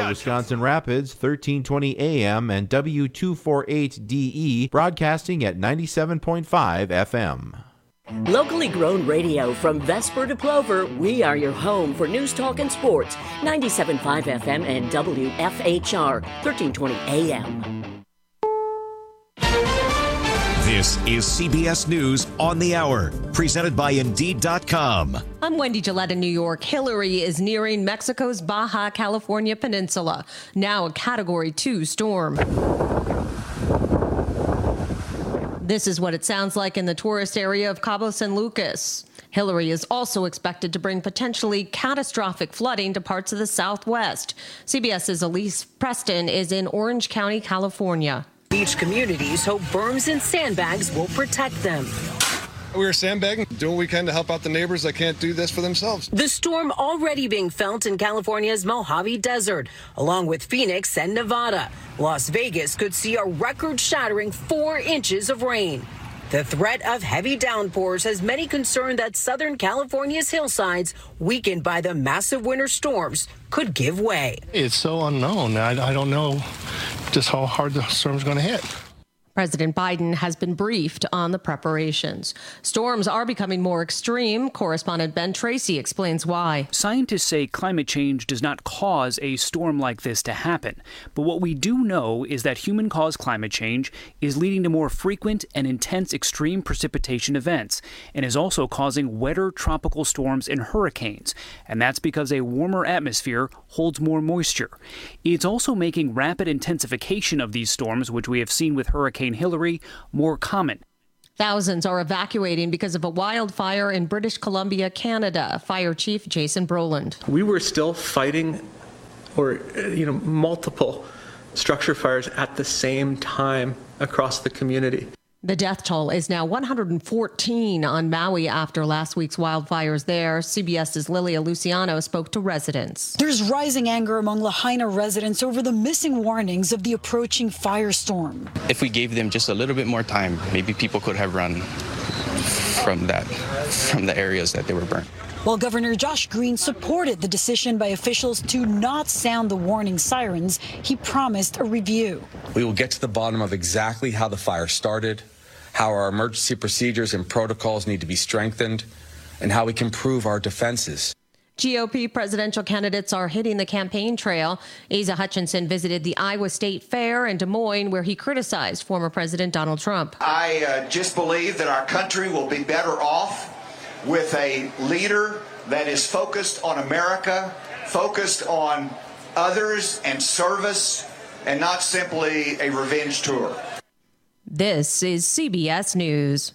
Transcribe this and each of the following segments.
Wisconsin Rapids, 1320 AM and W248DE, broadcasting at 97.5 FM. Locally grown radio from Vesper to Plover, we are your home for news, talk, and sports. 97.5 FM and WFHR, 1320 AM. This is CBS News on the Hour, presented by Indeed.com. I'm Wendy Gillette in New York. Hillary is nearing Mexico's Baja California Peninsula, now a Category 2 storm. This is what it sounds like in the tourist area of Cabo San Lucas. Hillary is also expected to bring potentially catastrophic flooding to parts of the Southwest. CBS's Elise Preston is in Orange County, California. Beach communities hope berms and sandbags will protect them. We were sandbagging, doing what we can to help out the neighbors that can't do this for themselves. The storm already being felt in California's Mojave Desert, along with Phoenix and Nevada. Las Vegas could see a record-shattering 4 inches of rain. The threat of heavy downpours has many concerned that Southern California's hillsides, weakened by the massive winter storms, could give way. It's so unknown. I don't know just how hard the storm's going to hit. President Biden has been briefed on the preparations. Storms are becoming more extreme. Correspondent Ben Tracy explains why. Scientists say climate change does not cause a storm like this to happen. But what we do know is that human-caused climate change is leading to more frequent and intense extreme precipitation events and is also causing wetter tropical storms and hurricanes. And that's because a warmer atmosphere holds more moisture. It's also making rapid intensification of these storms, which we have seen with Hurricane Hillary, more common. Thousands are evacuating because of a wildfire in British Columbia, Canada. Fire Chief Jason Brolin. We were still fighting multiple structure fires at the same time across the community. The death toll is now 114 on Maui after last week's wildfires there. CBS's Lilia Luciano spoke to residents. There's rising anger among Lahaina residents over the missing warnings of the approaching firestorm. If we gave them just a little bit more time, maybe people could have run from the areas that they were burnt. While Governor Josh Green supported the decision by officials to not sound the warning sirens, he promised a review. We will get to the bottom of exactly how the fire started, how our emergency procedures and protocols need to be strengthened, and how we can improve our defenses. GOP presidential candidates are hitting the campaign trail. Asa Hutchinson visited the Iowa State Fair in Des Moines, where he criticized former President Donald Trump. I just believe that our country will be better off with a leader that is focused on America, focused on others and service, and not simply a revenge tour. This is CBS News.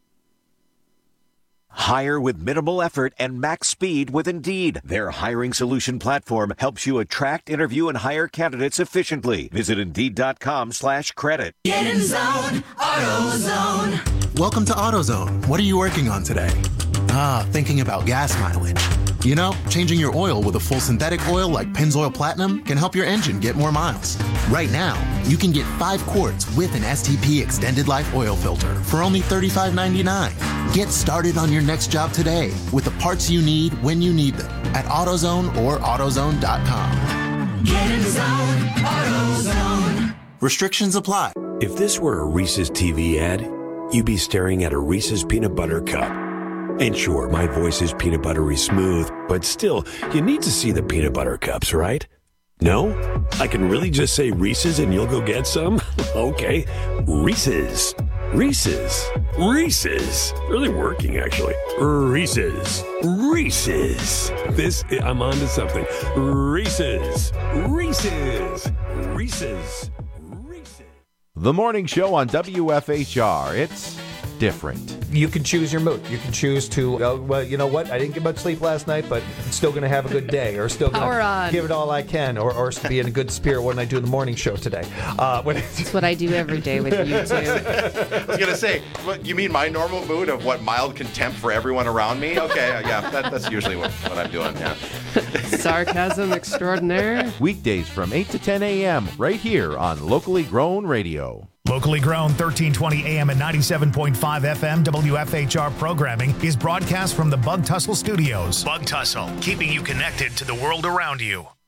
Hire with minimal effort and max speed with Indeed. Their hiring solution platform helps you attract, interview, and hire candidates efficiently. Visit Indeed.com/credit. Get in zone, AutoZone. Welcome to AutoZone. What are you working on today? Thinking about gas mileage. You know, changing your oil with a full synthetic oil like Pennzoil Platinum can help your engine get more miles. Right now, you can get 5 quarts with an STP Extended Life Oil Filter for only $35.99. Get started on your next job today with the parts you need when you need them at AutoZone or AutoZone.com. Get in zone, AutoZone. Restrictions apply. If this were a Reese's TV ad, you'd be staring at a Reese's Peanut Butter Cup. And sure, my voice is peanut buttery smooth, but still, you need to see the peanut butter cups, right? No? I can really just say Reese's and you'll go get some? Okay. Reese's. Reese's. Reese's. Really working, actually. Reese's. Reese's. I'm on to something. Reese's. Reese's. Reese's. Reese's. The morning show on WFHR. It's different. You can choose your mood. You can choose to, well, you know what? I didn't get much sleep last night, but I'm still going to have a good day, or still going to give it all I can, or be in a good spirit when I do the morning show today. That's what I do every day with you, too. I was going to say, you mean my normal mood of what, mild contempt for everyone around me? Okay, yeah, that's usually what I'm doing, yeah. Sarcasm extraordinaire. Weekdays from 8 to 10 a.m. right here on Locally Grown Radio. Locally grown 1320 AM and 97.5 FM WFHR programming is broadcast from the Bug Tussle Studios. Bug Tussle, keeping you connected to the world around you.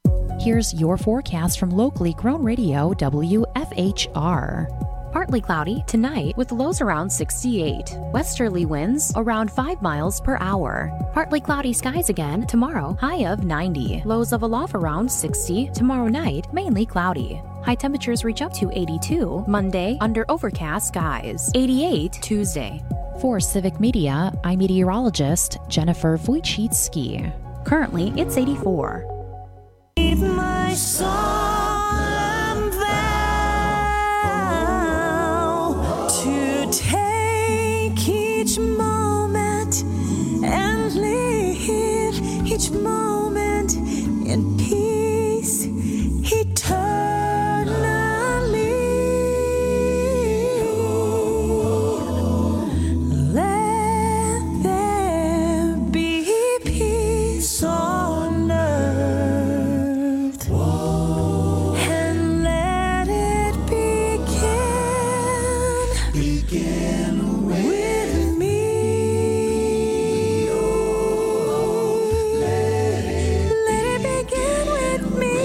Here's your forecast from locally grown radio WFHR. Partly cloudy tonight with lows around 68. Westerly winds around 5 miles per hour. Partly cloudy skies again tomorrow, high of 90. Lows level off around 60. Tomorrow night, mainly cloudy. High temperatures reach up to 82 Monday under overcast skies. 88 Tuesday. For Civic Media, I'm meteorologist Jennifer Wojcicki. Currently, it's 84. My soul and vow to take each moment and live each moment in peace eternally. Let there be peace on earth, and let it begin with me. Let it begin with me.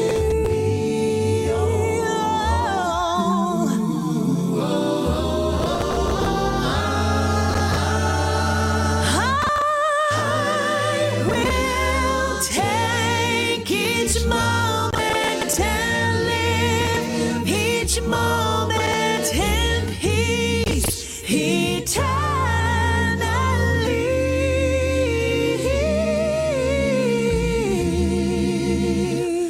I will take each moment and live each moment in peace eternally.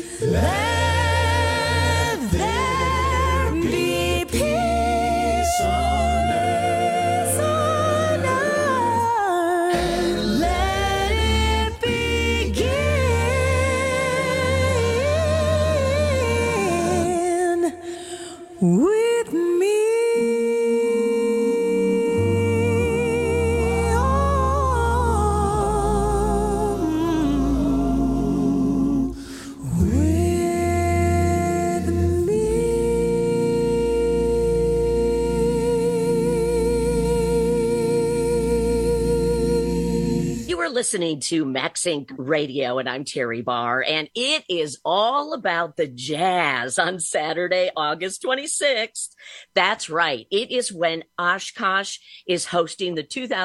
Let there be peace on earth, and let it begin with me. You are listening to Max Inc. Radio, and I'm Terry Barr, and it is all about the jazz on Saturday, August 26th. That's right. It is when Oshkosh is hosting the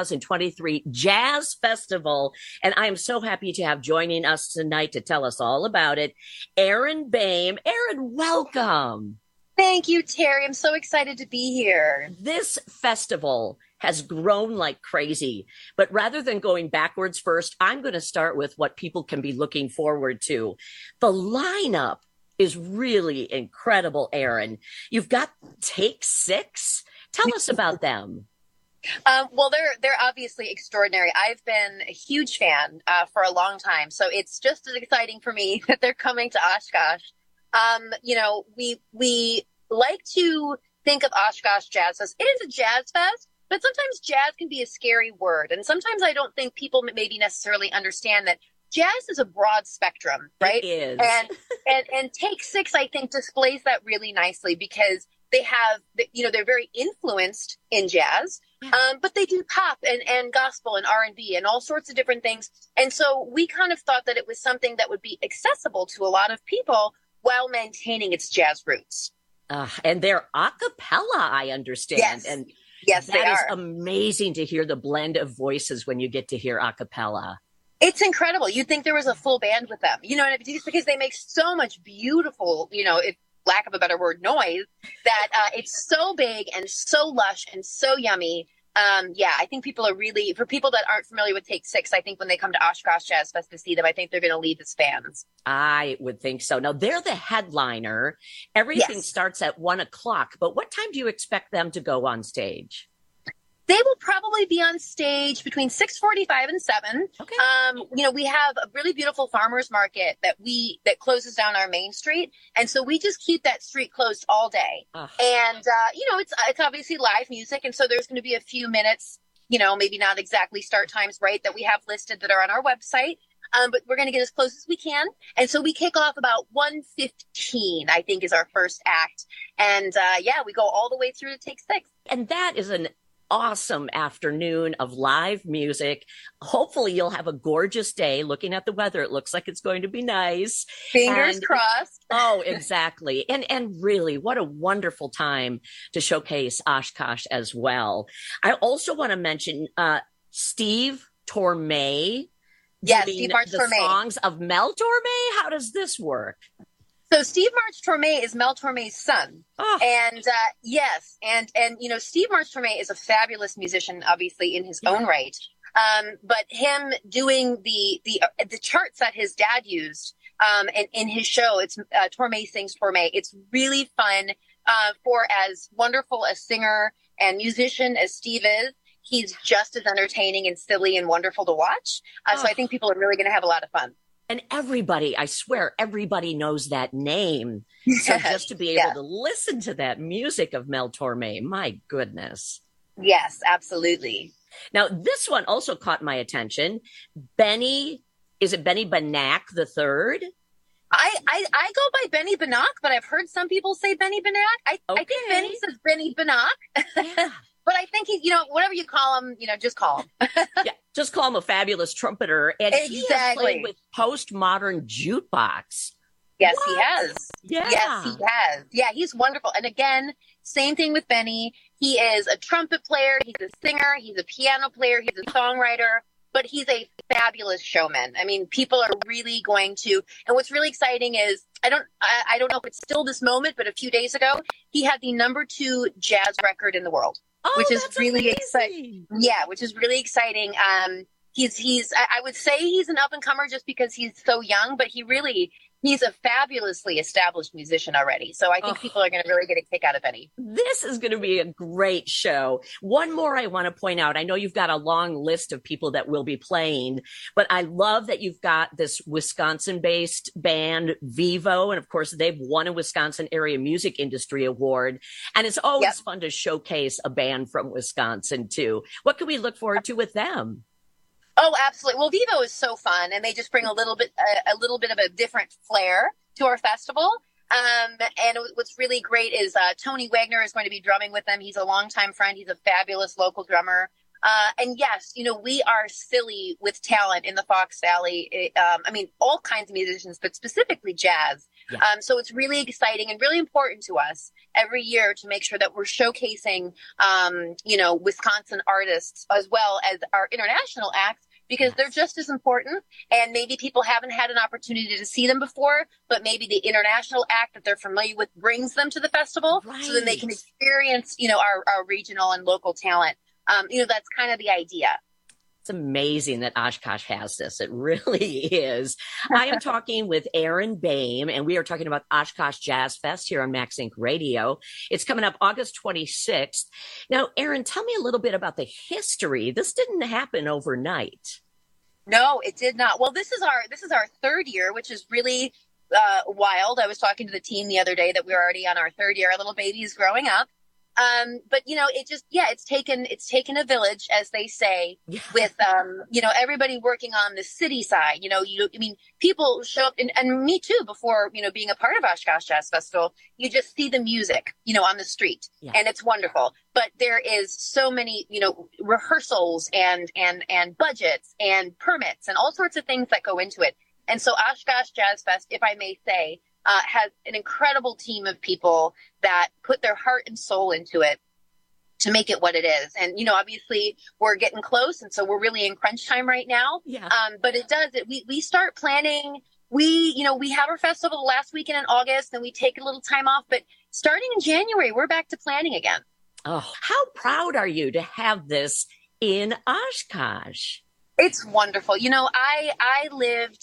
2023 Jazz Festival, and I am so happy to have joining us tonight to tell us all about it, Erin Boehm. Erin, welcome. Thank you, Terry. I'm so excited to be here. This festival has grown like crazy. But rather than going backwards first, I'm going to start with what people can be looking forward to. The lineup is really incredible, Erin. You've got Take Six. Tell us about them. Well, they're obviously extraordinary. I've been a huge fan for a long time, so it's just as exciting for me that they're coming to Oshkosh. You know, we like to think of Oshkosh Jazz Fest. It is a jazz fest, but sometimes jazz can be a scary word. And sometimes I don't think people maybe necessarily understand that jazz is a broad spectrum, right? It is. And Take Six, I think, displays that really nicely because they have, you know, they're very influenced in jazz, but they do pop and gospel and R&B and all sorts of different things. And so we kind of thought that it was something that would be accessible to a lot of people while maintaining its jazz roots. And they're a cappella, I understand. Yes. And yes, that is amazing to hear the blend of voices when you get to hear a cappella. It's incredible. You'd think there was a full band with them, you know, just because they make so much beautiful, you know, if lack of a better word, noise, that it's so big and so lush and so yummy. Yeah, I think people are really, for people that aren't familiar with Take Six, I think when they come to Oshkosh Jazz Fest to see them, I think they're going to leave as fans. I would think so. Now, they're the headliner. Everything starts at 1:00, but what time do you expect them to go on stage? They will probably be on stage between 6:45 and 7. Okay. You know, we have a really beautiful farmers market that closes down our main street. And so we just keep that street closed all day. And, you know, it's obviously live music. And so there's going to be a few minutes, you know, maybe not exactly start times, right, that we have listed that are on our website. But we're going to get as close as we can. And so we kick off about 1:15, I think, is our first act. And, yeah, we go all the way through to Take Six. And that is an awesome afternoon of live music. Hopefully you'll have a gorgeous day. Looking at the weather, it looks like it's going to be nice. Fingers crossed. Oh, exactly. And really, what a wonderful time to showcase Oshkosh as well. I also want to mention Steve Torme. Yes, Steve March the Torme. songs of Mel Torme. How does this work? So Steve March Torme is Mel Torme's son. And yes, and Steve March Torme is a fabulous musician, obviously in his own right. But him doing the charts that his dad used and in his show, it's Torme Sings Torme. It's really fun for as wonderful a singer and musician as Steve is. He's just as entertaining and silly and wonderful to watch. So I think people are really going to have a lot of fun. And everybody, I swear, everybody knows that name. So just to be able to listen to that music of Mel Torme, my goodness. Yes, absolutely. Now, this one also caught my attention. Benny Bannack III? I go by Benny Bannack, but I've heard some people say Benny Bannack. I think Benny says Benny Bannack. Yeah. But I think he, whatever you call him, just call him. Yeah, just call him a fabulous trumpeter. And he has played with Postmodern Jukebox. Yes, he has. Yeah. Yes, he has. Yeah, he's wonderful. And again, same thing with Benny. He is a trumpet player. He's a singer. He's a piano player. He's a songwriter. But he's a fabulous showman. I mean, people are really going to. And what's really exciting is, I don't know if it's still this moment, but a few days ago, he had the #2 jazz record in the world. Which is really exciting. Yeah, which is really exciting. I would say he's an up and comer just because he's so young, but he's a fabulously established musician already. So I think people are going to really get a kick out of Benny. This is going to be a great show. One more I want to point out. I know you've got a long list of people that will be playing, but I love that you've got this Wisconsin-based band, Vivo. And of course, they've won a Wisconsin Area Music Industry Award. And it's always fun to showcase a band from Wisconsin, too. What can we look forward to with them? Oh, absolutely. Well, Vivo is so fun, and they just bring a little bit of a different flair to our festival. And what's really great is Tony Wagner is going to be drumming with them. He's a longtime friend. He's a fabulous local drummer. And yes, we are silly with talent in the Fox Valley. I mean, all kinds of musicians, but specifically jazz. Yeah. So it's really exciting and really important to us every year to make sure that we're showcasing, Wisconsin artists as well as our international acts, because they're just as important. And maybe people haven't had an opportunity to see them before, but maybe the international act that they're familiar with brings them to the festival, so then they can experience, our regional and local talent. That's kind of the idea. It's amazing that Oshkosh has this. It really is. I am talking with Aaron Boehm, and we are talking about Oshkosh Jazz Fest here on Max Inc. Radio. It's coming up August 26th. Now, Aaron, tell me a little bit about the history. This didn't happen overnight. No, it did not. Well, this is our third year, which is really wild. I was talking to the team the other day that we're already on our third year. Our little baby is growing up. But it's taken a village, as they say, with, everybody working on the city side. People show up, and me too, before, being a part of Oshkosh Jazz Festival, you just see the music, on the street, and it's wonderful. But there is so many, rehearsals and budgets and permits and all sorts of things that go into it. And so Oshkosh Jazz Fest, if I may say, has an incredible team of people that put their heart and soul into it to make it what it is. And, obviously we're getting close. And so we're really in crunch time right now. Yeah. But we start planning. We have our festival the last weekend in August, and we take a little time off, but starting in January, we're back to planning again. Oh, how proud are you to have this in Oshkosh? It's wonderful. I lived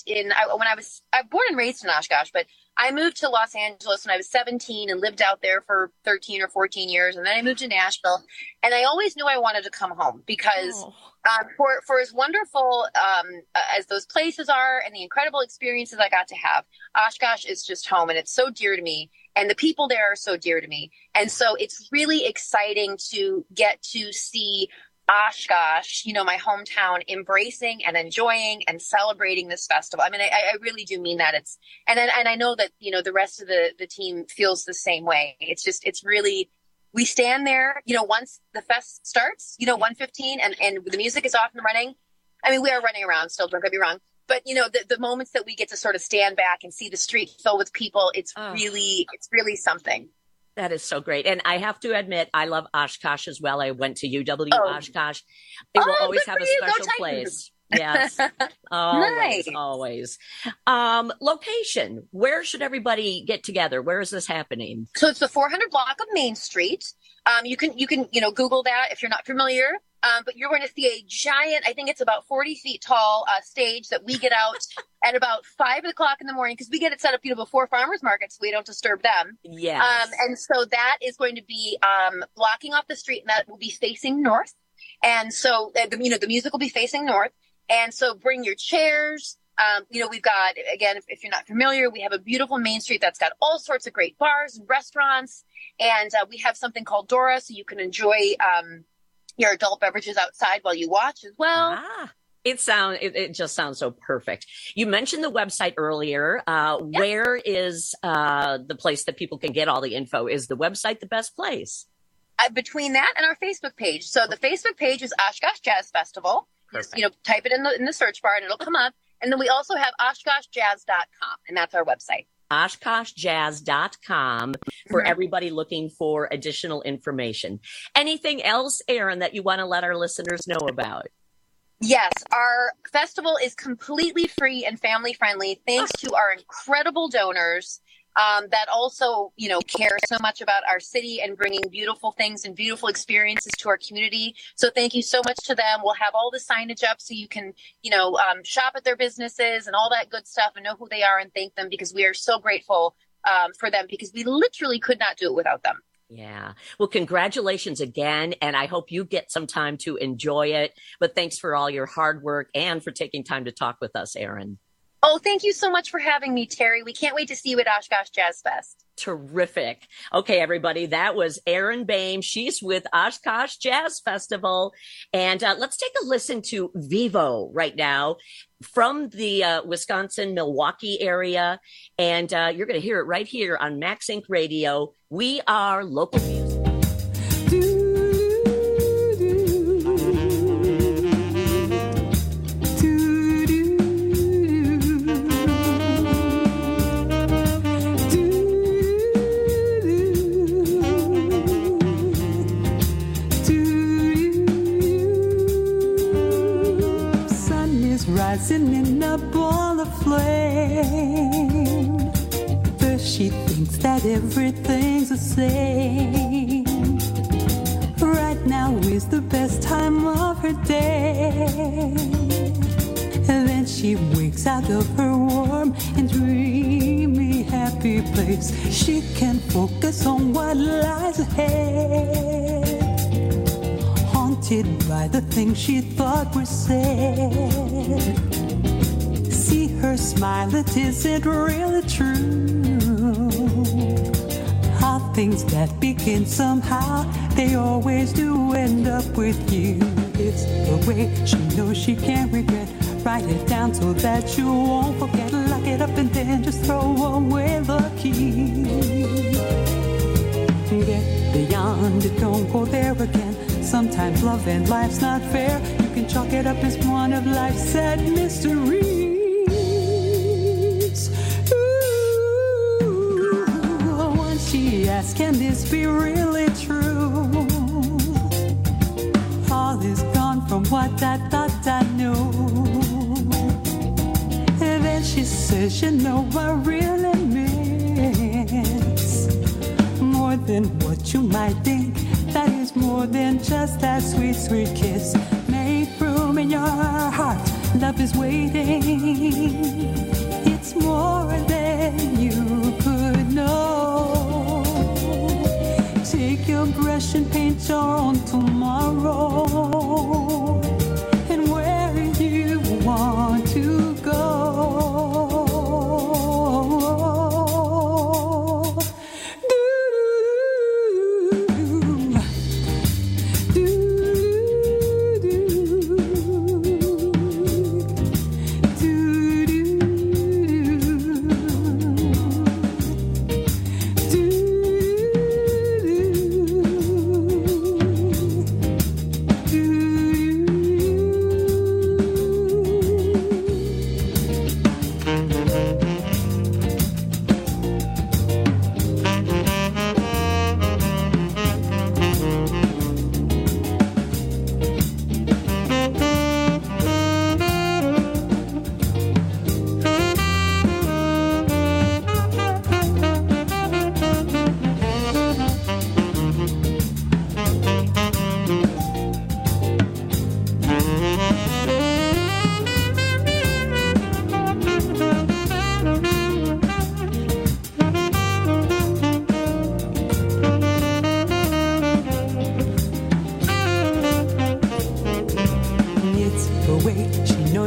I'm born and raised in Oshkosh, but I moved to Los Angeles when I was 17 and lived out there for 13 or 14 years. And then I moved to Nashville, and I always knew I wanted to come home because for as wonderful as those places are and the incredible experiences I got to have, Oshkosh is just home, and it's so dear to me. And the people there are so dear to me. And so it's really exciting to get to see Oshkosh, my hometown, embracing and enjoying and celebrating this festival. I mean, I really do mean that. And I know that, the rest of the team feels the same way. It's really we stand there, once the fest starts, 1:15 and the music is off and running. I mean, we are running around still, don't get me wrong. But, the moments that we get to sort of stand back and see the street filled with people, it's really something. That is so great. And I have to admit, I love Oshkosh as well. I went to UW Oshkosh. It will always have a special place. Yes. Always. Location. Where should everybody get together? Where is this happening? So it's the 400 block of Main Street. You can Google that if you're not familiar. But you're going to see a giant, I think it's about 40 feet tall stage that we get out at about 5 o'clock in the morning because we get it set up, before farmers markets so we don't disturb them. Yes. And so that is going to be blocking off the street, and that will be facing north. And so, the music will be facing north. And so bring your chairs. We've got, again, if you're not familiar, we have a beautiful Main Street that's got all sorts of great bars and restaurants. And we have something called Dora, so you can enjoy your adult beverages outside while you watch as well. It just sounds so perfect. You mentioned the website earlier. Where is the place that people can get all the info? Is the website the best place? Between that and our Facebook page. So the Facebook page is Oshkosh Jazz Festival. Just, type it in the search bar and it'll come up. And then we also have OshkoshJazz.com, and that's our website. OshkoshJazz.com for everybody looking for additional information. Anything else, Erin, that you want to let our listeners know about? Yes, our festival is completely free and family friendly thanks to our incredible donors that also, care so much about our city and bringing beautiful things and beautiful experiences to our community. So thank you so much to them. We'll have all the signage up so you can, shop at their businesses and all that good stuff and know who they are and thank them because we are so grateful for them because we literally could not do it without them. Yeah. Well, congratulations again. And I hope you get some time to enjoy it. But thanks for all your hard work and for taking time to talk with us, Erin. Oh, thank you so much for having me, Terry. We can't wait to see you at Oshkosh Jazz Fest. Terrific. Okay, everybody, that was Erin Boehm. She's with Oshkosh Jazz Festival. And let's take a listen to Vivo right now from the Wisconsin, Milwaukee area. And you're going to hear it right here on Max Inc. Radio. We are local music. Rising in a ball of flame. First she thinks that everything's the same. Right now is the best time of her day. And then she wakes out of her warm and dreamy happy place. She can focus on what lies ahead. Haunted by the things she thought were said. See her smile, it isn't really true. How things that begin somehow, they always do end up with you. It's the way she knows she can't regret. Write it down so that you won't forget. Lock it up and then just throw away the key. Get beyond it, don't go there again. Sometimes love and life's not fair. You can chalk it up as one of life's sad mysteries. Ooh, once she asked, can this be really true? All is gone from what I thought I knew. And then she says, I really miss more than what you might think. That is more than just that sweet, sweet kiss. Make room in your heart. Love is waiting. It's more than you could know. Take your brush and paint your own tomorrow. And where you want to go.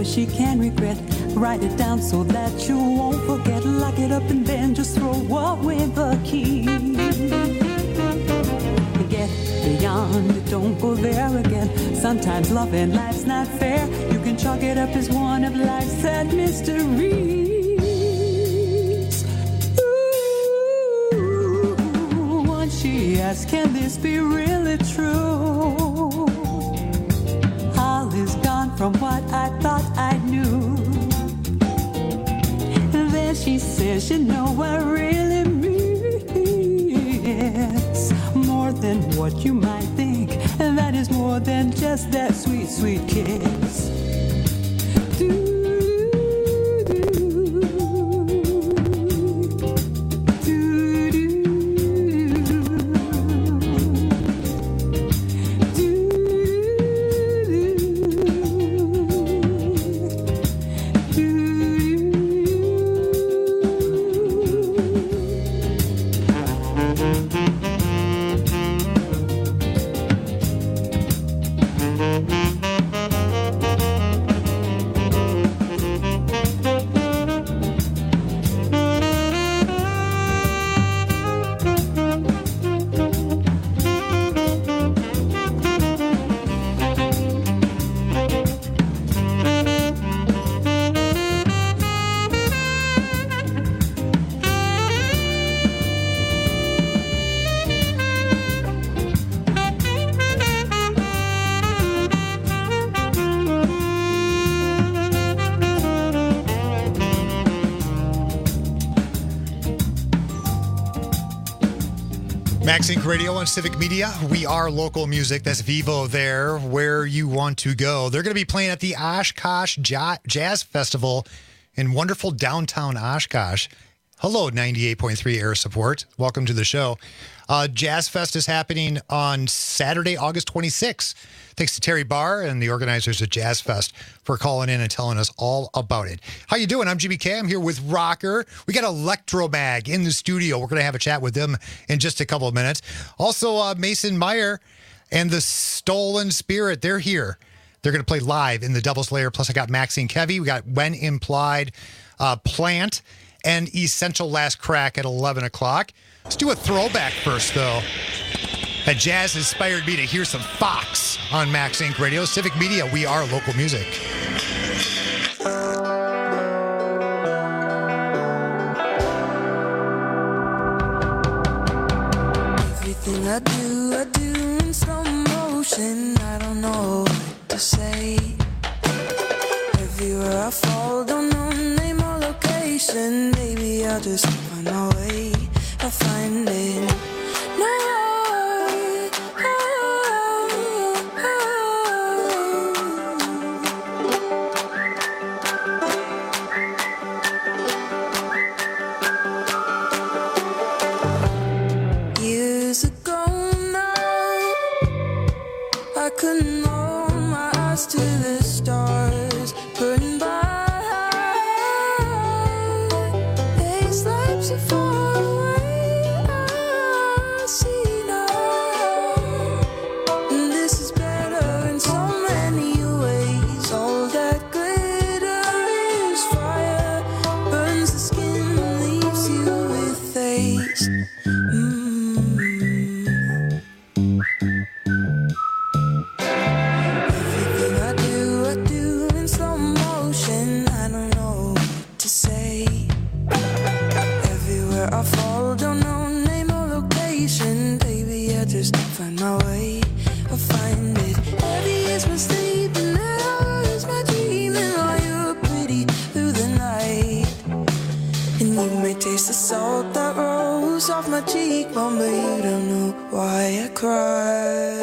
she can regret. Write it down so that you won't forget. Lock it up and then just throw away the key. Get beyond it, don't go there again. Sometimes love and life's not fair. You can chalk it up as one of life's sad mysteries. Ooh, once she asked, can this be really true? All is gone from what I thought I knew. And then she says, you know I really miss more than what you might think, and that is more than just that sweet, sweet kiss. MaxInc Radio on Civic Media. We are local music. That's Vivo there, where you want to go. They're going to be playing at the Oshkosh Jazz Festival in wonderful downtown Oshkosh. Hello, 98.3 Air Support. Welcome to the show. Jazz Fest is happening on Saturday, August 26th. Thanks to Terry Barr and the organizers of Jazz Fest for calling in and telling us all about it. How you doing? I'm GBK. I'm here with Rocker. We got Electromag in the studio. We're going to have a chat with them in just a couple of minutes. Also, Mason Meyer and the Stolen Spirit. They're here. They're going to play live in the Double Slayer. Plus, I got Maxine Kevy. We got When Implied, Plant, and Essential Last Crack at 11 o'clock. Let's do a throwback first, though. That jazz inspired me to hear some Fox on MaxInc Radio. Civic Media, we are local music. Everything I do in slow motion. I don't know what to say. Everywhere I fall, don't know name or location. Maybe I'll just find my way. I'll find it. No. Couldn't hold my eyes to the stars burning by. They slept so far away. I see now, and this is better in so many ways. All that glitter is fire, burns the skin, leaves you with haze. Find my way, I'll find it. Heavy is my sleep and now is my dreaming while you're pretty through the night. And you may taste the salt that rolls off my cheekbone, but you don't know why I cry.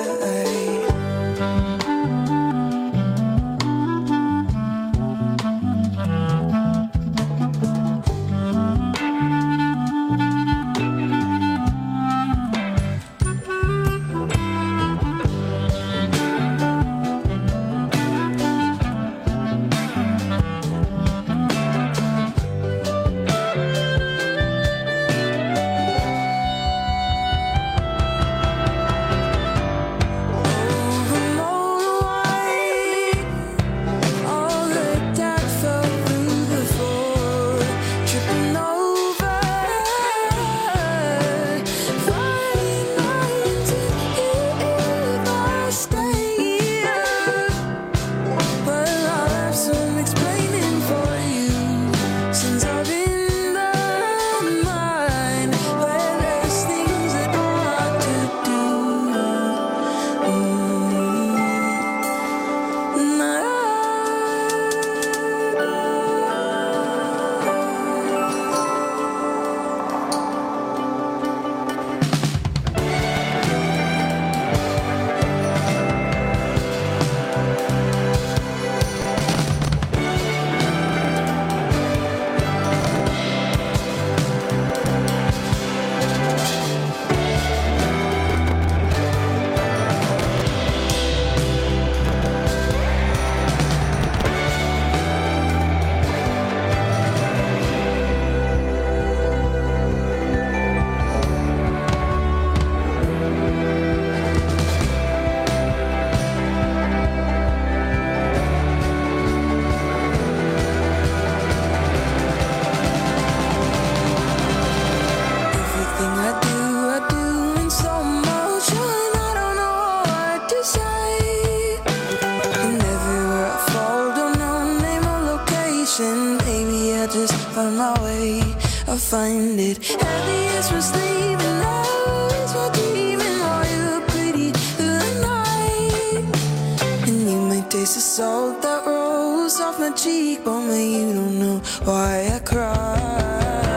find it. Heaviest for sleeping, eyes for dreaming. Oh, you look pretty through the night. And you may taste the salt that rolls off my cheekbone, but you don't know why I cry.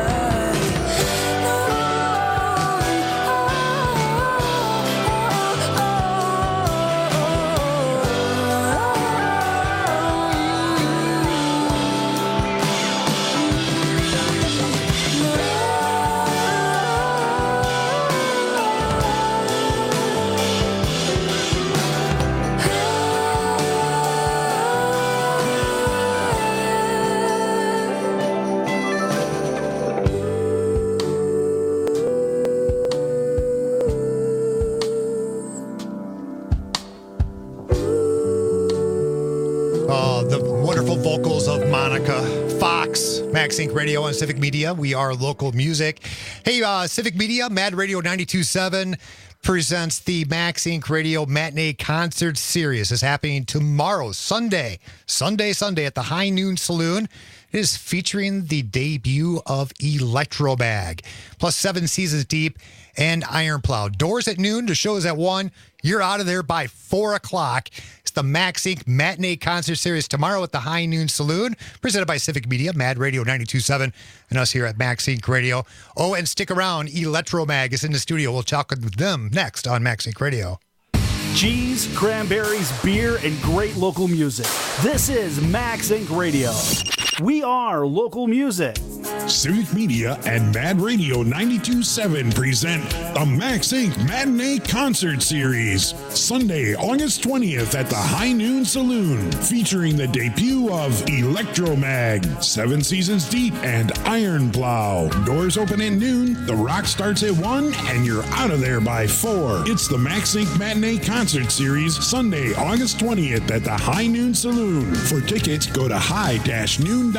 Vocals of Monica Fox, Max Inc. Radio and Civic Media. We are local music. Hey, Civic Media, Mad Radio 92.7 presents the Max Inc. Radio Matinee Concert Series. It's happening tomorrow, Sunday at the High Noon Saloon. It is featuring the debut of Electromag, plus 7 Seasons Deep and Iron Plow. Doors at noon, the show is at 1. You're out of there by 4 o'clock. It's the Max Inc. Matinee Concert Series tomorrow at the High Noon Saloon, presented by Civic Media, Mad Radio 92.7, and us here at Max Inc. Radio. Oh, and stick around. Electromag is in the studio. We'll talk with them next on Max Inc. Radio. Cheese, cranberries, beer, and great local music. This is Max Inc. Radio. We are local music. Civic Media and Mad Radio 92.7 present the Max Inc. Matinee Concert Series. Sunday, August 20th at the High Noon Saloon, featuring the debut of Electromag, 7 Seasons Deep, and Iron Plow. Doors open at noon, the rock starts at 1, and you're out of there by 4. It's the Max Inc. Matinee Concert Series, Sunday, August 20th at the High Noon Saloon. For tickets, go to high-noon.com.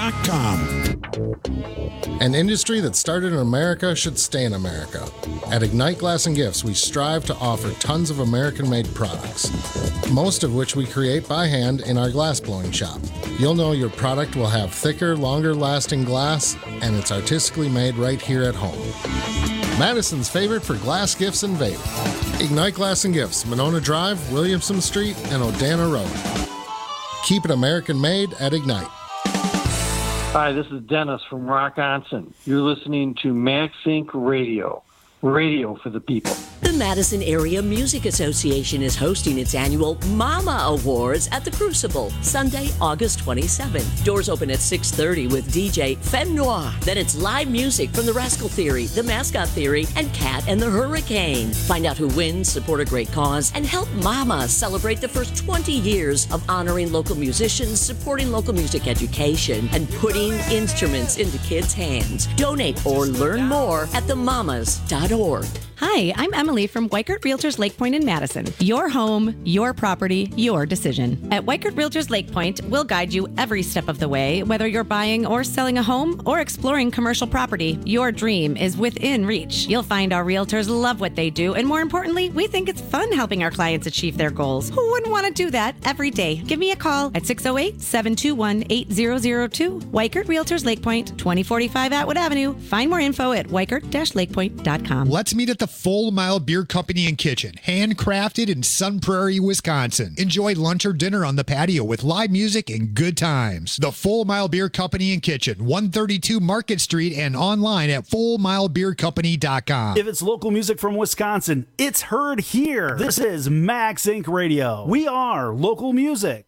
An industry that started in America should stay in America. At Ignite Glass and Gifts, we strive to offer tons of American-made products, most of which we create by hand in our glass blowing shop. You'll know your product will have thicker, longer-lasting glass, and it's artistically made right here at home. Madison's favorite for glass gifts and vape. Ignite Glass and Gifts, Monona Drive, Williamson Street, and Odana Road. Keep it American-made at Ignite. Hi, this is Dennis from Rockonson. You're listening to Max Inc. Radio. Radio for the people. The Madison Area Music Association is hosting its annual Mama Awards at the Crucible, Sunday, August 27th. Doors open at 6:30 with DJ Femme Noir. Then it's live music from the Rascal Theory, the Mascot Theory, and Cat and the Hurricane. Find out who wins, support a great cause, and help Mama celebrate the first 20 years of honoring local musicians, supporting local music education, and putting instruments into kids' hands. Donate or learn more at themamas.org. Hi, I'm Emily from Weichert Realtors Lake Point in Madison. Your home, your property, your decision. At Weichert Realtors Lake Point, we'll guide you every step of the way, whether you're buying or selling a home or exploring commercial property. Your dream is within reach. You'll find our realtors love what they do, and more importantly, we think it's fun helping our clients achieve their goals. Who wouldn't want to do that every day? Give me a call at 608-721-8002. Weichert Realtors Lake Point, 2045 Atwood Avenue. Find more info at weichert-lakepoint.com. Let's meet at the Full Mile Beer Company and Kitchen, handcrafted in Sun Prairie, Wisconsin. Enjoy lunch or dinner on the patio with live music and good times. The Full Mile Beer Company and Kitchen, 132 Market Street, and online at fullmilebeercompany.com. If it's local music from Wisconsin, it's heard here. This is Max Inc. Radio. We are local music.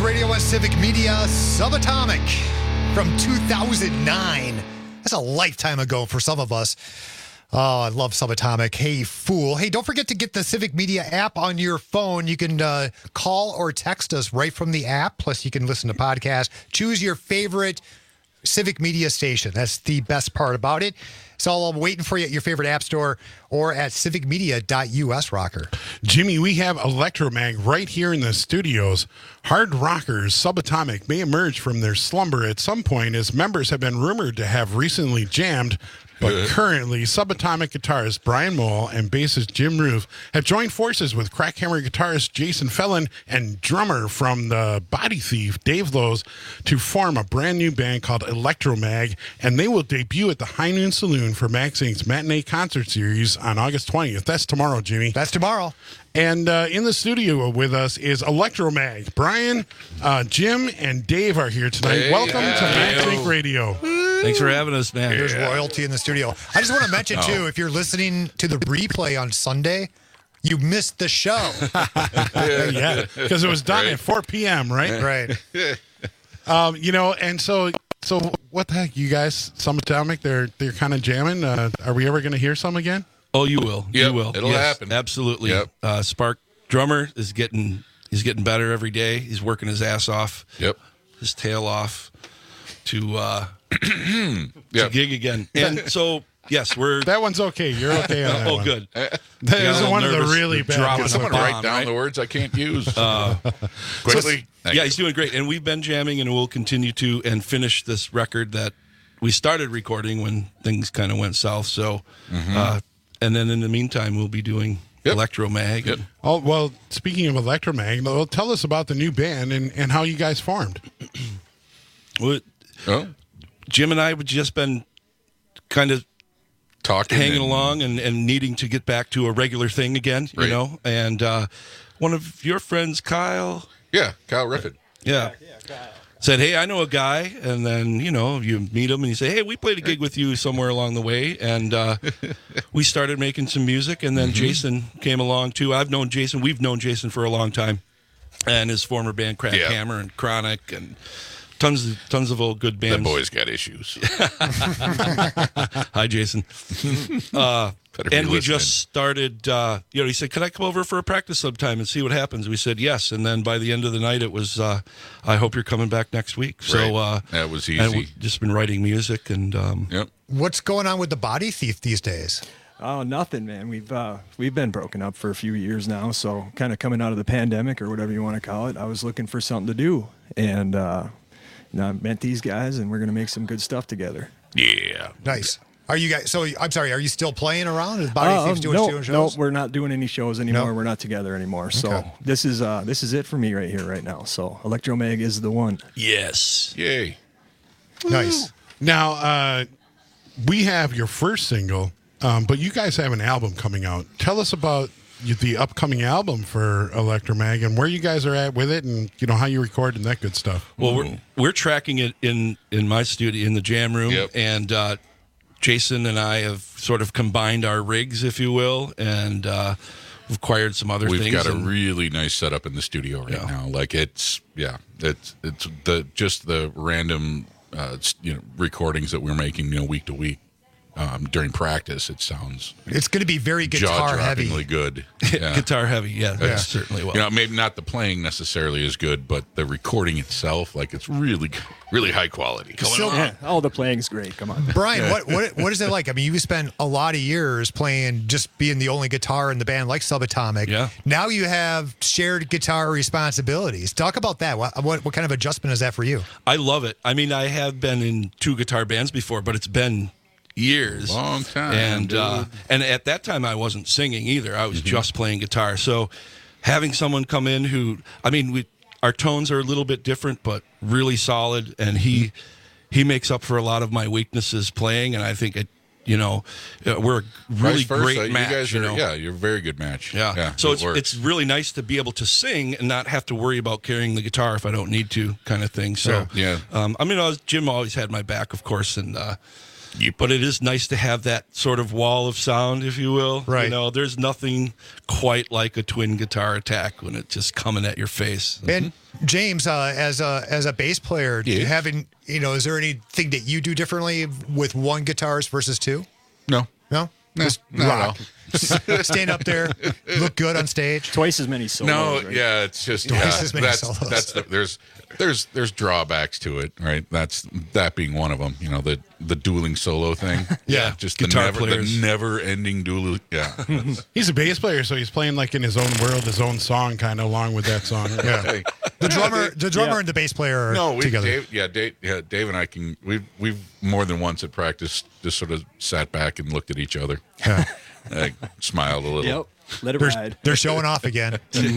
Radio on Civic Media, Subatomic from 2009. That's a lifetime ago for some of us. Oh, I love Subatomic. Hey, fool. Hey, don't forget to get the Civic Media app on your phone. You can call or text us right from the app. Plus, you can listen to podcasts. Choose your favorite Civic Media station. That's the best part about it. It's all waiting for you at your favorite app store or at civicmedia.us, Rocker. Jimmy, we have Electromag right here in the studios. Hard rockers Subatomic may emerge from their slumber at some point, as members have been rumored to have recently jammed. But currently, Subatomic guitarist Brian Moll and bassist Jim Roof have joined forces with Crackhammer guitarist Jason Felon and drummer from the Body Thief, Dave Lowe's, to form a brand new band called Electromag, and they will debut at the High Noon Saloon for Max Inc.'s Matinee Concert Series on August 20th. That's tomorrow, Jimmy. That's tomorrow. And in the studio with us is Electromag. Brian, Jim, and Dave are here tonight. Hey, Welcome to Max Inc. Radio. Thanks for having us, man. There's royalty in the studio. I just want to mention, too, if you're listening to the replay on Sunday, you missed the show. Yeah, because it was done at 4 p.m., right? Right. And so what the heck, you guys, Subatomic, they're kind of jamming. Are we ever going to hear some again? Oh, you will. Yep, You will. it'll happen. Absolutely. Yep. Spark drummer is getting better every day. He's working his ass off. Yep. His tail off to gig again. And so yes, that one's okay. You're okay on that one. Good. That is one of the really bad. Can someone write down the words I can't use quickly? He's doing great, and we've been jamming, and we'll continue to and finish this record that we started recording when things kind of went south. So, and then in the meantime, we'll be doing Electromag. Yep. Oh, well, speaking of Electromag, well, tell us about the new band and how you guys formed. Well, Jim and I have just been kind of hanging along and needing to get back to a regular thing again, you know. And one of your friends, Kyle. Yeah, Kyle Riffin. Yeah. Said, hey, I know a guy. And then, you meet him and you say, hey, we played a gig with you somewhere along the way. And we started making some music. And then Jason came along, too. I've known Jason. We've known Jason for a long time. And his former band, Crackhammer and Chronic and tons of old good bands. That boy's got issues. Hi, Jason. And we just started, he said, can I come over for a practice sometime and see what happens? We said yes. And then by the end of the night, it was, I hope you're coming back next week. So that was easy. And we've just been writing music. And What's going on with the Body Thief these days? Oh, nothing, man. We've been broken up for a few years now. So kind of coming out of the pandemic or whatever you want to call it, I was looking for something to do. And I met these guys, and we're going to make some good stuff together. Yeah. Nice. Are you guys? So I'm sorry. Are you still playing around? Is Body Thieves doing shows? No, we're not doing any shows anymore. No? We're not together anymore. So Okay. this is it for me right here, right now. So Electromag is the one. Yes. Yay. Nice. Now, we have your first single, but you guys have an album coming out. Tell us about the upcoming album for Electromag and where you guys are at with it, and how you record and that good stuff. Well, we're tracking it in my studio in the jam room, and Jason and I have sort of combined our rigs, if you will, and we've acquired some other things. We've got a really nice setup in the studio right now. Like it's the random recordings that we're making week to week. During practice, it's going to be very guitar heavy. Jaw-droppingly good. Guitar heavy, yeah. Certainly will. Maybe not the playing necessarily is good, but the recording itself, it's really, really high quality. All the playing's great. Come on, Brian. What is it like? I mean, you spent a lot of years playing, just being the only guitar in the band, like Subatomic. Yeah. Now you have shared guitar responsibilities. Talk about that. What kind of adjustment is that for you? I love it. I mean, I have been in 2 guitar bands before, but it's been years, long time, and at that time I wasn't singing either. I was just playing guitar. So having someone come in who, our tones are a little bit different, but really solid, and he makes up for a lot of my weaknesses playing, and I think we're a really great match. You guys are, you're a very good match. Yeah. So it's really nice to be able to sing and not have to worry about carrying the guitar if I don't need to, kind of thing. So Jim always had my back, of course, and But it is nice to have that sort of wall of sound, if you will. Right. You know, there's nothing quite like a twin guitar attack when it's just coming at your face. And James, as a bass player, do you have is there anything that you do differently with one guitarist versus two? No. Just not rock. Stand up there, look good on stage. Twice as many solos. No, right? yeah, it's just Twice as many solos. There's drawbacks to it, right? That being one of them. You know, the dueling solo thing. Yeah, just guitar the players. never-ending duel. Yeah, He's a bass player, so he's playing like in his own world, his own song, kind of along with that song. Yeah, the drummer and the bass player are together. Dave and I we've more than once at practice just sort of sat back and looked at each other, smiled a little. Yep. Let it ride. They're showing off again.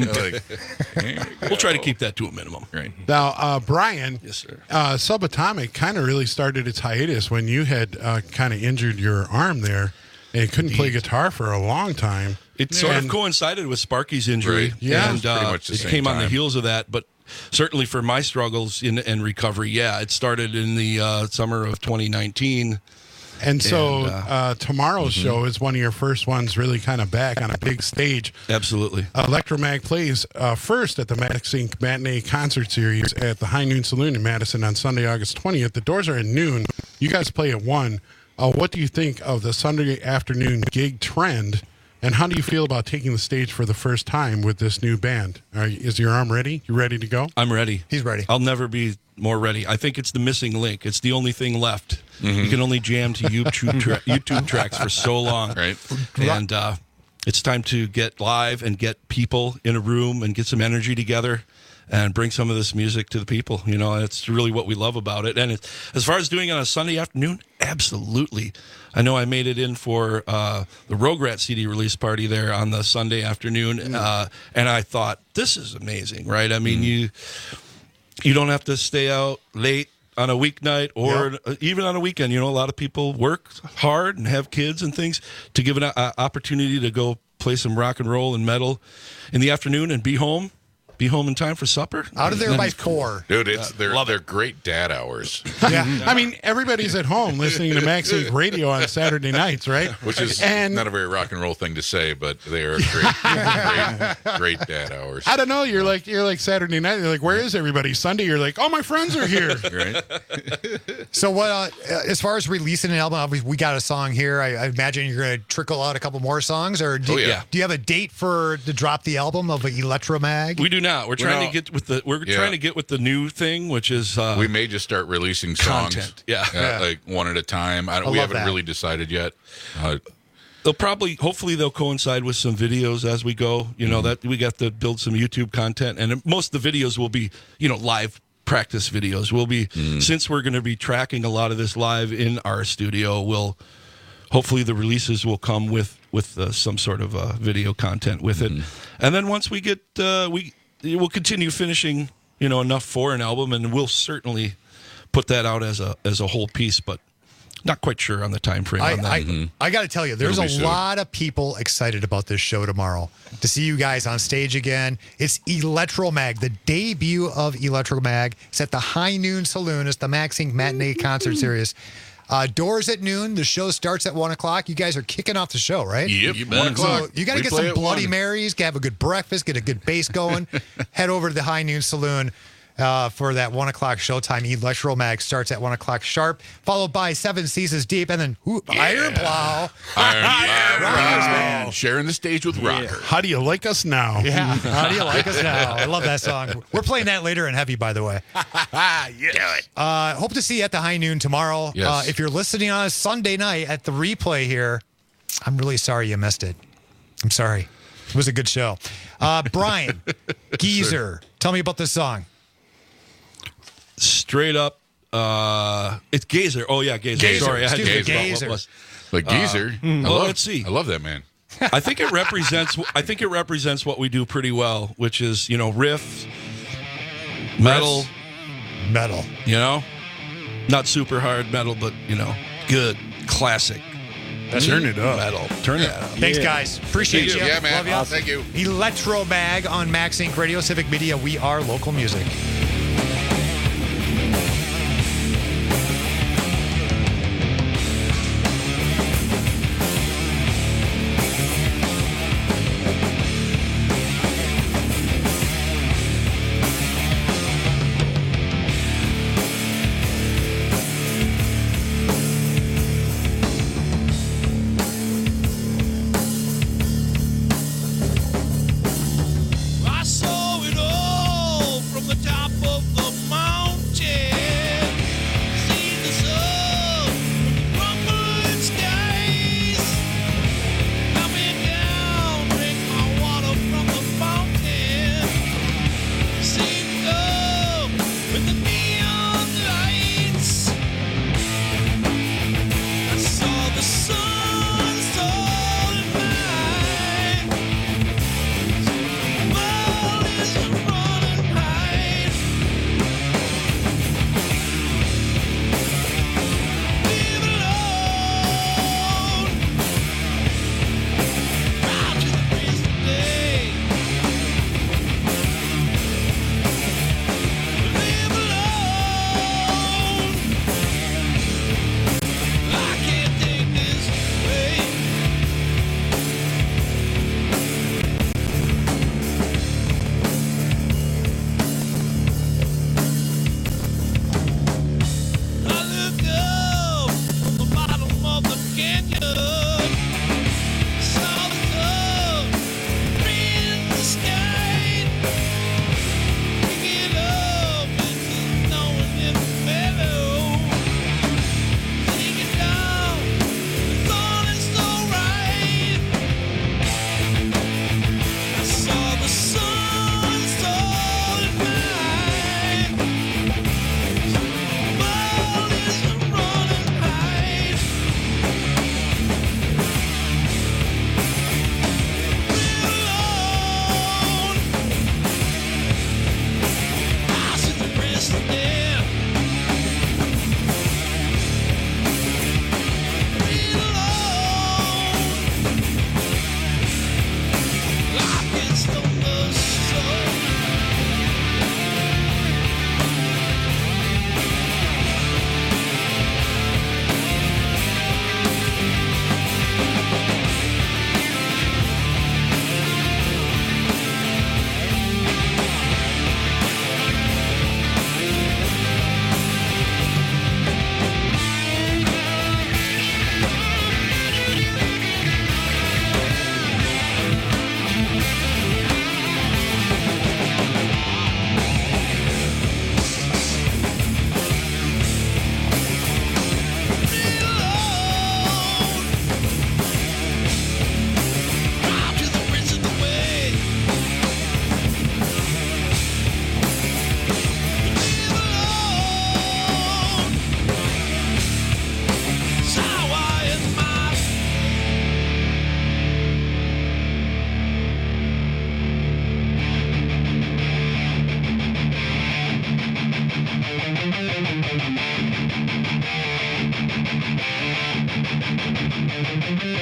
We'll try to keep that to a minimum. Right. Now, Brian, yes, sir. Subatomic kind of really started its hiatus when you had kind of injured your arm there and couldn't play guitar for a long time. It sort of coincided with Sparky's injury. Right. Yeah. And pretty much the it same came on the time. heels of that. But certainly for my struggles in recovery, it started in the summer of 2019. And so tomorrow's show is one of your first ones really kind of back on a big stage. Absolutely. Electromag plays first at the Max Inc. Matinee Concert Series at the High Noon Saloon in Madison on Sunday, August 20th. The doors are at noon. You guys play at 1. What do you think of the Sunday afternoon gig trend, and how do you feel about taking the stage for the first time with this new band? Is your arm ready? You ready to go? I'm ready. He's ready. I'll never be more ready. I think it's the missing link. It's the only thing left. You can only jam to YouTube tracks for so long. Right. And it's time to get live and get people in a room and get some energy together and bring some of this music to the people. You know, it's really what we love about it. And as far as doing it on a Sunday afternoon, absolutely. I know I made it in for the Rograt CD release party there on the Sunday afternoon, and I thought, this is amazing, right? I mean, you don't have to stay out late on a weeknight or even on a weekend. You know, a lot of people work hard and have kids and things to give an opportunity to go play some rock and roll and metal in the afternoon and be home in time for supper. Out of there by 4. Dude, they're great dad hours. Yeah. I mean, everybody's at home listening to Max Inc. Radio on Saturday nights, right? Which is not a very rock and roll thing to say, but they are great dad hours. I don't know. You're like Saturday night. You're like, where is everybody? Sunday, you're like, oh, my friends are here. Right. So what? As far as releasing an album, obviously we got a song here. I imagine you're going to trickle out a couple more songs, or do you have a date to drop the album of Electromag? We do not. We're trying to get with the new thing, which is we may just start releasing songs. Content. Like one at a time. We haven't really decided yet. Hopefully they'll coincide with some videos as we go. You know, that we got to build some YouTube content, and most of the videos will be, live practice videos. We'll be since we're going to be tracking a lot of this live in our studio. Hopefully the releases will come with some sort of video content with it, and then once we get we'll continue finishing enough for an album, and we'll certainly put that out as a whole piece, but not quite sure on the time frame on that. I got to tell you, there's a lot of people excited about this show tomorrow to see you guys on stage again. It's Electromag, the debut of Electromag. It's at the High Noon Saloon. It's the Max Inc. Matinee Concert Series. Doors at noon. The show starts at 1 o'clock. You guys are kicking off the show, right? Yep, 1 o'clock. So you got to get some Bloody Marys, have a good breakfast, get a good bass going. Head over to the High Noon Saloon for that 1 o'clock showtime. Electromag starts at 1 o'clock sharp, followed by 7 Seasons Deep, and then Iron Plow. Iron sharing the stage with Rocker. How do you like us now? Yeah, how do you like us now? I love that song. We're playing that later in Heavy, by the way. Yes. Hope to see you at the High Noon tomorrow. Yes. If you're listening on a Sunday night at the replay here, I'm really sorry you missed it. I'm sorry. It was a good show. Brian, Geezer, tell me about this song. Straight up, it's Gazer. Oh yeah, Gazer. Sorry, I had to Gazer. Like Geezer. Let's see. I love that man. I think it represents. What we do pretty well, which is riff, metal. Not super hard metal, but good classic. Turn it up. Metal. Turn it up. Thanks, guys. Appreciate you. Yeah, man. Love you. Awesome. Thank you. Electromag on Max Inc. Radio, Civic Media. We are local music.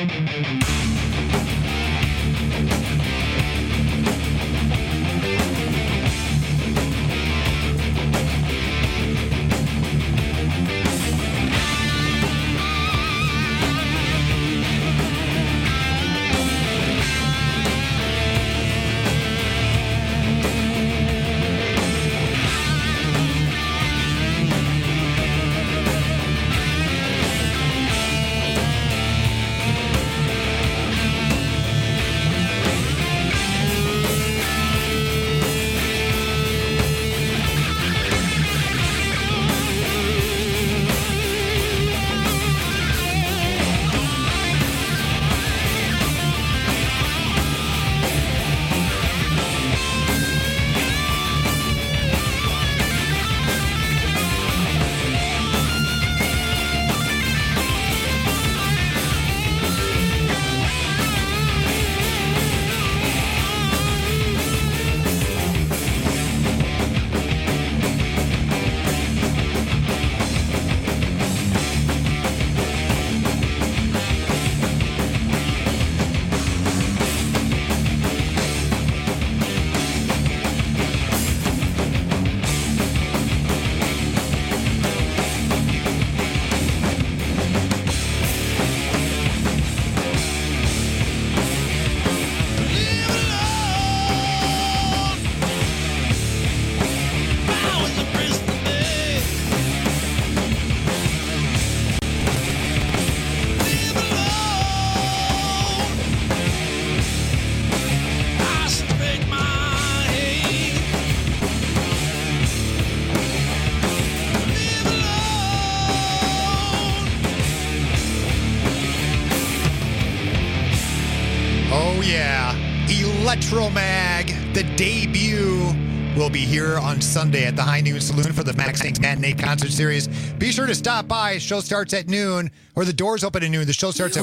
Electromag, the debut, will be here on Sunday at the High Noon Saloon for the Max Inc. Matinee Concert Series. Be sure to stop by. Show starts at noon, or the doors open at noon. The show starts at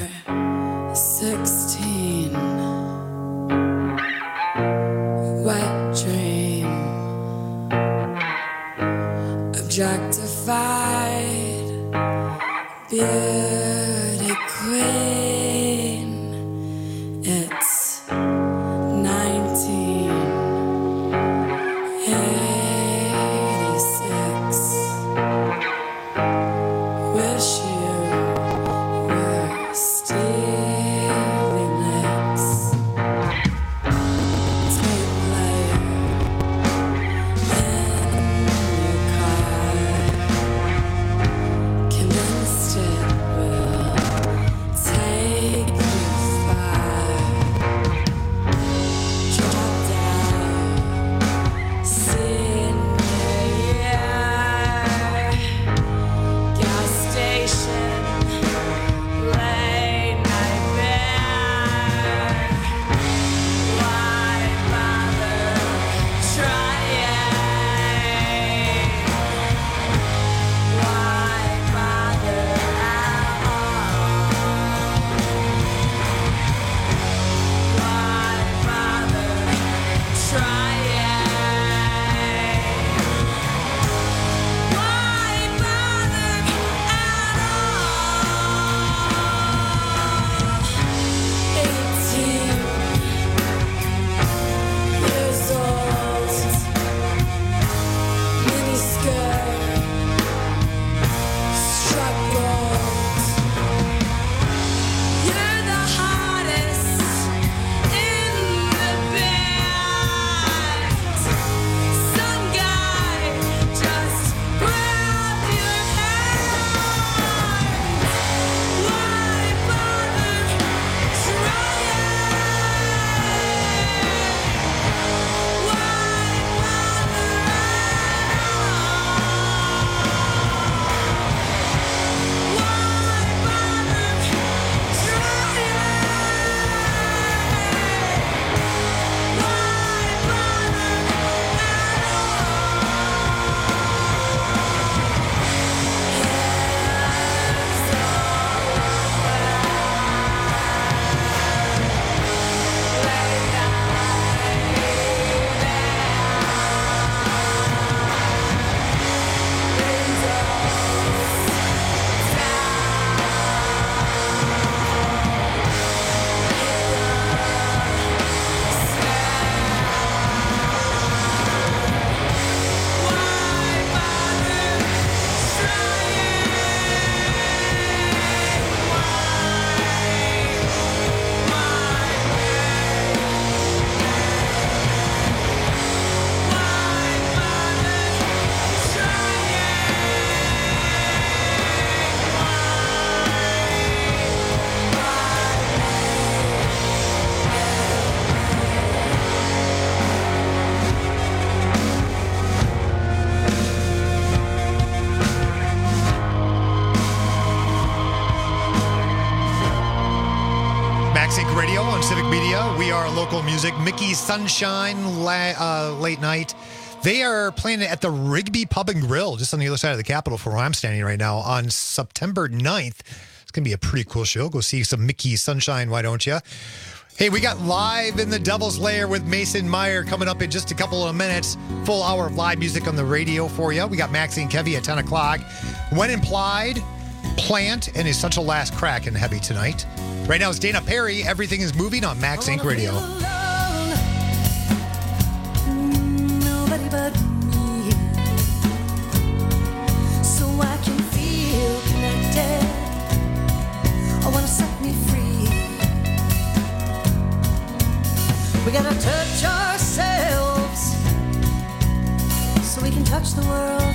1. 16. Wet dream. Objectified. Beauty queen. It's 1986. Wish you were Stevie Nicks. Tape player in your car. Convinced it will take Max Inc. Radio on Civic Media. We are local music. Mickey Sunshine late night. They are playing at the Rigby Pub and Grill, just on the other side of the Capitol from where I'm standing right now, on September 9th. It's going to be a pretty cool show. Go see some Mickey Sunshine, why don't you? Hey, we got Live in the Devil's Lair with Mason Meyer coming up in just a couple of minutes. Full hour of live music on the radio for you. We got Maxie and Kevy at 10 o'clock. When Implied, Plant, and Is Such a Last Crack in Heavy tonight. Right now it's Dana Perry. Everything is moving on Max Inc. Radio. Nobody but me, so I can feel connected. I want to set me free. We gotta touch ourselves so we can touch the world.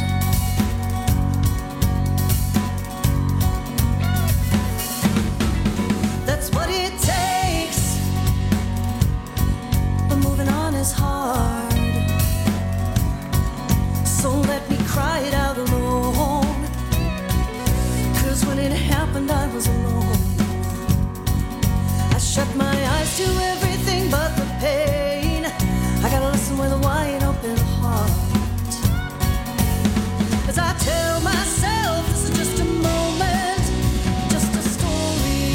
That's what it takes, but moving on is hard. So let me cry it out alone, 'cause when it happened I was alone. I shut my eyes to everything but the pain. I gotta listen with a wide open heart, as I tell myself this is just a moment, just a story.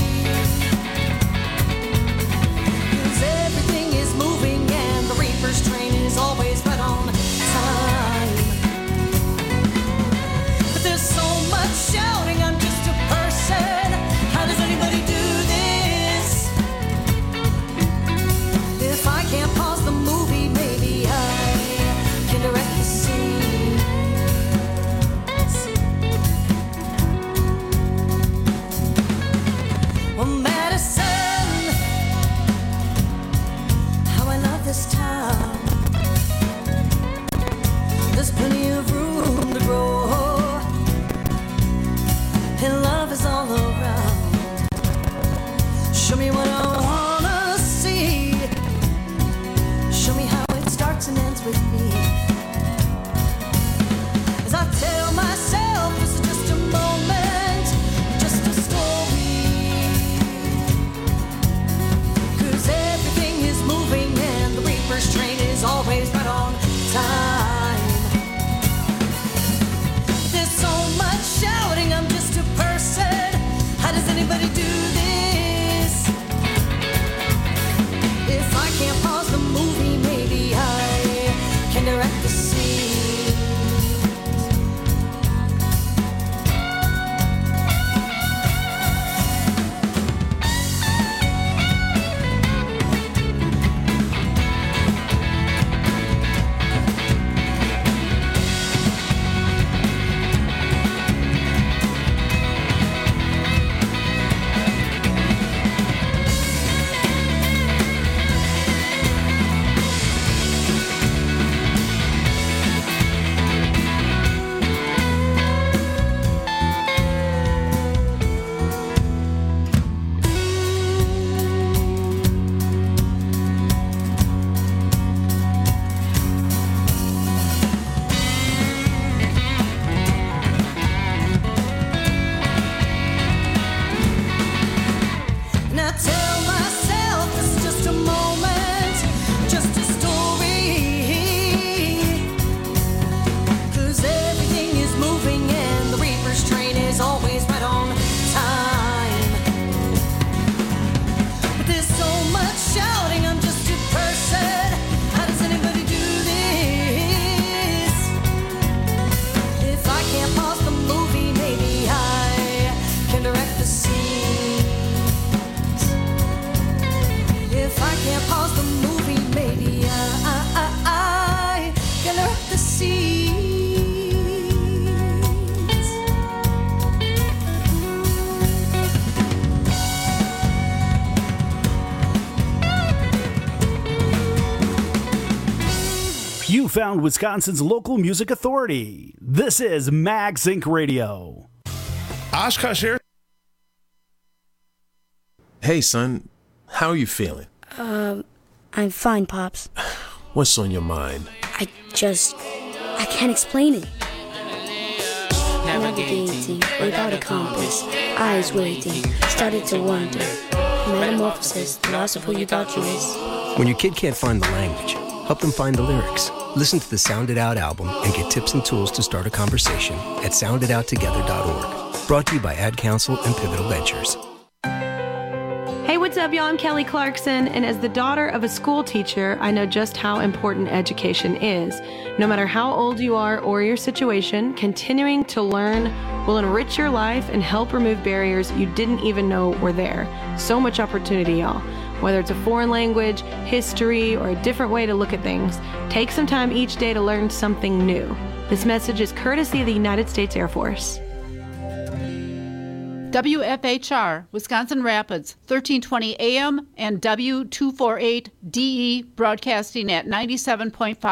'Cause everything is moving and the reaper's train is always right on time. But there's so much shouting, I'm just a person. How does anybody do this? If I can't pause the movie, maybe I can direct the scene. Well, Madison, how I love this town. There's plenty of room to grow, and love is all around. Show me what I wanna see. Show me how it starts and ends with me. As I tell myself this is just a moment, just a story. 'Cause everything is moving and the reaper's train is always right on time. There's so much shouting, I'm just a person. How does anybody do this? If I can't pause the movie, maybe I can direct the scene. Now tell myself this is just a moment, just a story. 'Cause everything is moving and the reaper's train is always right on time. But there's so much shouting, I'm just a person. How does anybody do this? If I can't pause the movie, maybe I can direct the scene. If I can't pause the movie, maybe I can direct the scenes. You found Wisconsin's local music authority. This is Max Inc. Radio. Oshkosh here. Hey, son. How are you feeling? I'm fine, Pops. What's on your mind? I can't explain it. Navigating without a compass, eyes waiting, started to wonder. Metamorphosis, the loss of who you thought you was. When your kid can't find the language, help them find the lyrics. Listen to the Sound It Out album and get tips and tools to start a conversation at sounditouttogether.org. Brought to you by Ad Council and Pivotal Ventures. Hey, what's up, y'all? I'm Kelly Clarkson, and as the daughter of a school teacher, I know just how important education is. No matter how old you are or your situation, continuing to learn will enrich your life and help remove barriers you didn't even know were there. So much opportunity, y'all. Whether it's a foreign language, history, or a different way to look at things, take some time each day to learn something new. This message is courtesy of the United States Air Force. WFHR, Wisconsin Rapids, 1320 AM and W248DE broadcasting at 97.5.